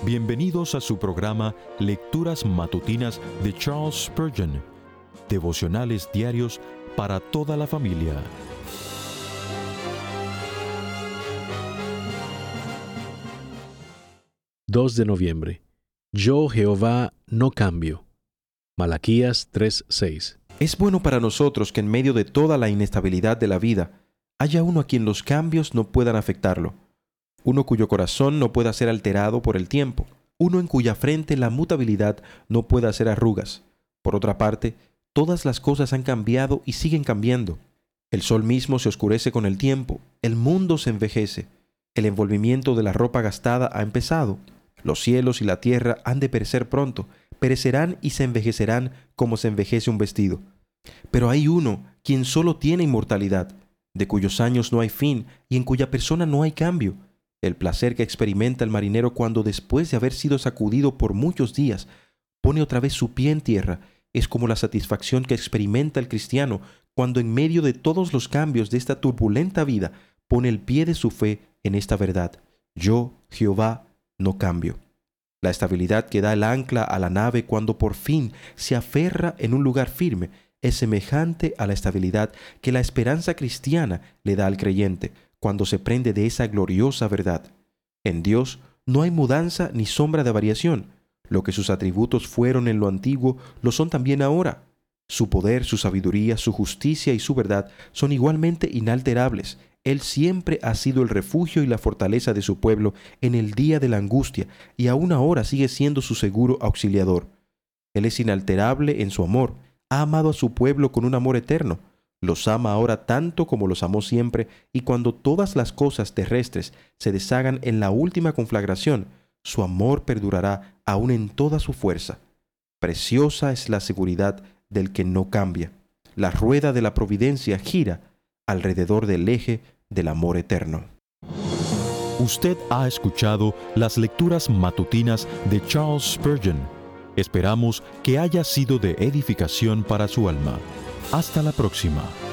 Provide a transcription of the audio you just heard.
Bienvenidos a su programa Lecturas Matutinas de Charles Spurgeon, devocionales diarios para toda la familia. De noviembre. Yo, Jehová, no cambio. Malaquías 3:6. Es bueno para nosotros que en medio de toda la inestabilidad de la vida, haya uno a quien los cambios no puedan afectarlo. Uno cuyo corazón no pueda ser alterado por el tiempo. Uno en cuya frente la mutabilidad no pueda hacer arrugas. Por otra parte, todas las cosas han cambiado y siguen cambiando. El sol mismo se oscurece con el tiempo. El mundo se envejece. El envolvimiento de la ropa gastada ha empezado. Los cielos y la tierra han de perecer pronto. Perecerán y se envejecerán como se envejece un vestido. Pero hay uno quien solo tiene inmortalidad, de cuyos años no hay fin y en cuya persona no hay cambio. El placer que experimenta el marinero cuando, después de haber sido sacudido por muchos días, pone otra vez su pie en tierra, es como la satisfacción que experimenta el cristiano cuando, en medio de todos los cambios de esta turbulenta vida, pone el pie de su fe en esta verdad: yo, Jehová, no cambio. La estabilidad que da el ancla a la nave cuando por fin se aferra en un lugar firme es semejante a la estabilidad que la esperanza cristiana le da al creyente cuando se prende de esa gloriosa verdad. En Dios no hay mudanza ni sombra de variación. Lo que sus atributos fueron en lo antiguo, lo son también ahora. Su poder, su sabiduría, su justicia y su verdad son igualmente inalterables. Él siempre ha sido el refugio y la fortaleza de su pueblo en el día de la angustia, y aún ahora sigue siendo su seguro auxiliador. Él es inalterable en su amor. Ha amado a su pueblo con un amor eterno. Los ama ahora tanto como los amó siempre, y cuando todas las cosas terrestres se deshagan en la última conflagración, su amor perdurará aún en toda su fuerza. Preciosa es la seguridad del que no cambia. La rueda de la providencia gira alrededor del eje del amor eterno. Usted ha escuchado las lecturas matutinas de Charles Spurgeon. Esperamos que haya sido de edificación para su alma. Hasta la próxima.